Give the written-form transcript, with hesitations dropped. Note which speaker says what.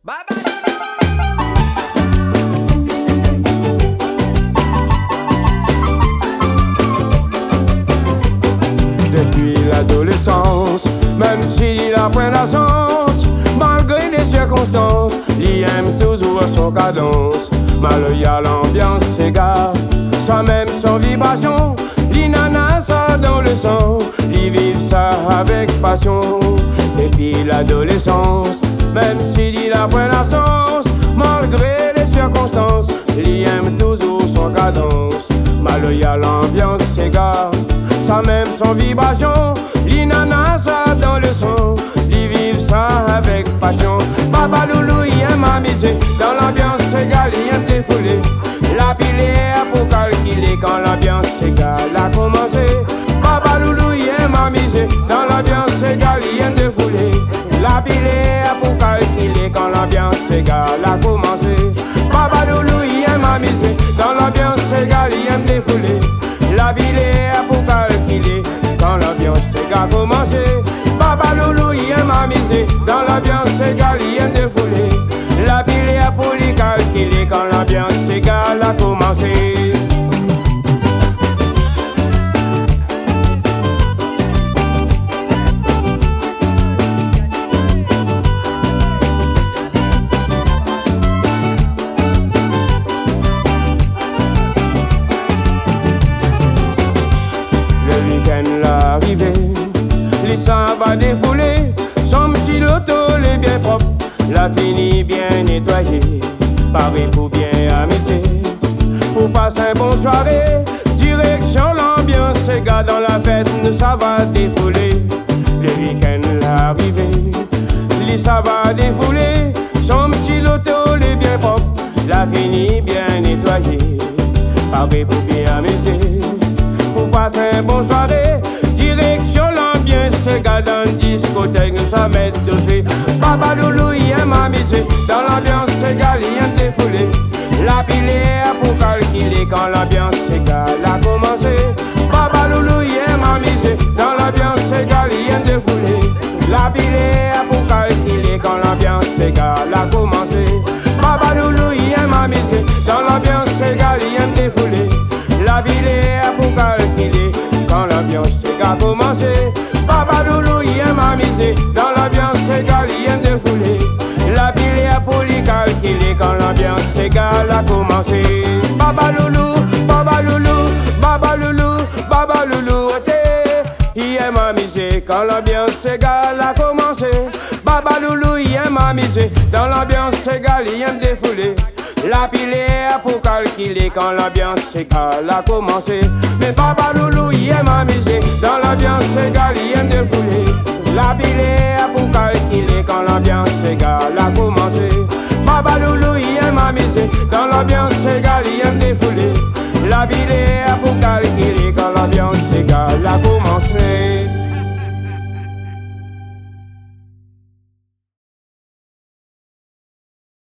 Speaker 1: Depuis l'adolescence, même s'il apprend la science, malgré les circonstances, il aime toujours son cadence. Mal y a l'ambiance s'égare, ça même sans vibration. L'inana ça dans le sang, il vit ça avec passion. Depuis l'adolescence, même s'il apprend la science, malgré les circonstances, il aime toujours son cadence. Mal y a l'ambiance s'égare, ça même sans vibration. L'inana ça dans le sang, ils vivent ça avec passion. Papa Loulou il aime amuser, dans l'ambiance égale il aime défouler. La pilière pour calculer quand l'ambiance égale a commencé. Papa Loulou il aime amuser, dans l'ambiance égale il aime défouler. La pilière pour calculer quand l'ambiance égale a commencé. Papa Loulou il aime amuser, dans l'ambiance égale il aime défouler. La pilière pour calculer quand l'ambiance égale a commencé. Papa Loulou il aime amuser, dans l'ambiance égale il aime défouler. La pilière pour les calculer quand l'ambiance égale a commencé. Le week-end l'arrivée, les sangs va défouler. Son petit loto les bien propre, la fini bien nettoyée. Paris pour bien amuser, pour passer un bon soirée. Direction l'ambiance, ces gars dans la fête, nous ça va défouler. Le week-end l'arrivée, les ça va défouler. Son petit loto les bien propre, la fini bien nettoyée. Paris pour bien amuser, pour passer un bon soirée. Direction l'ambiance, ces gars dans le discothèque, nous ça mettre dosé. Papa Loulou il aime amuser, dans l'ambiance égale il aime défouler. La pilière pour calculer quand l'ambiance égale a commencé. Papa Loulou il aime amuser, dans l'ambiance égale il aime défouler. La pilière pour calculer quand l'ambiance égale a commencé. Papa Loulou il aime amuser, dans l'ambiance égale il aime défouler. La pilière pour calculer quand l'ambiance égale a commencé. Papa Loulou il aime amuser, dans l'ambiance égale il aime défouler. La pilière pour les calculer quand l'ambiance égale a commencé. Papa Loulou, Papa Loulou, Papa Loulou, Papa Loulou, il aime amuser quand l'ambiance égale a commencé. Papa Loulou il aime amuser, dans l'ambiance égale il aime défouler. La pilière pour calculer quand l'ambiance égale a commencé. Mais Papa Loulou il aime amuser, dans l'ambiance égale il aime défouler. La pilière pour calculer quand l'ambiance égale a commencé. Papa Loulou il aime amuser, dans l'ambiance égale il aime défouler. La pilière pour calculer quand l'ambiance